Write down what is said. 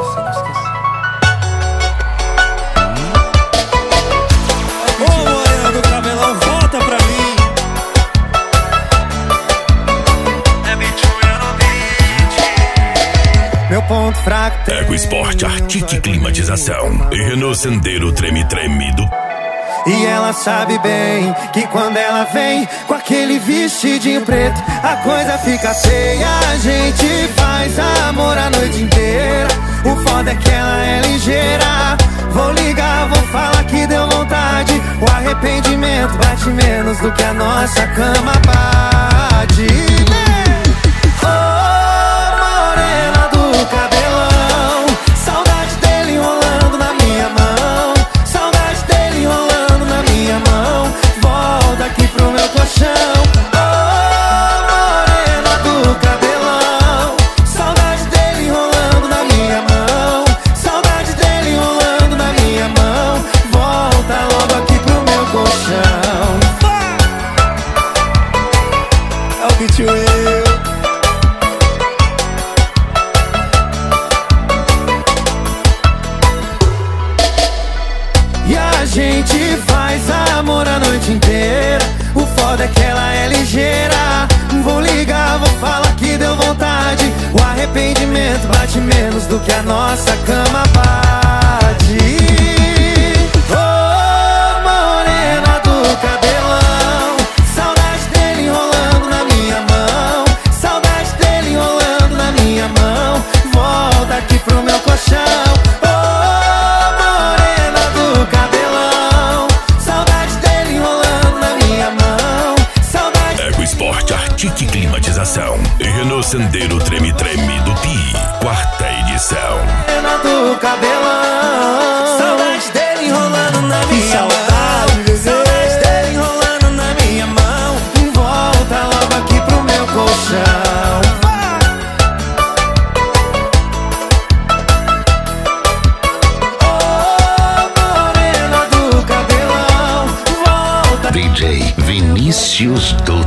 você não esquecer. Ô morena do cabelão, volta pra mim. É Bichuia no beat. Meu ponto fraco tem Ego Sport, Artic e Climatização. E Renault Sandero treme-treme do... E ela sabe bem que quando ela vem com aquele vestidinho preto, a coisa fica feia. A gente faz amor a noite inteira. O foda é que ela é ligeira. Vou ligar, vou falar que deu vontade. O arrependimento bate menos do que a nossa cama bate. Oh, morena do cabelão, saudade dele enrolando na minha mão. Saudade dele enrolando na minha mão. Volta aqui pro meu colchão. Oh, morena do cabelão, saudade dele enrolando na minha mão. Saudade dele enrolando na minha mão. Volta logo aqui pro meu colchão. É o Bichuia. E a gente faz amor a noite inteira. O foda é que ela é ligeira. Vou ligar, vou falar que deu vontade. O arrependimento bate menos do que a nossa cama bate. Oh, morena do cabelão, saudade dele enrolando na minha mão. Saudade dele enrolando na minha mão. Volta aqui pro meu colchão. Artic Climatização e Renault Sandero treme-treme do Pi, 4ª edição. Morena do cabelão, saudade dele enrolando na minha mão. Saudade dele enrolando na minha mão. Volta logo aqui pro meu colchão. Oh, morena do cabelão, volta. DJ Vinícius do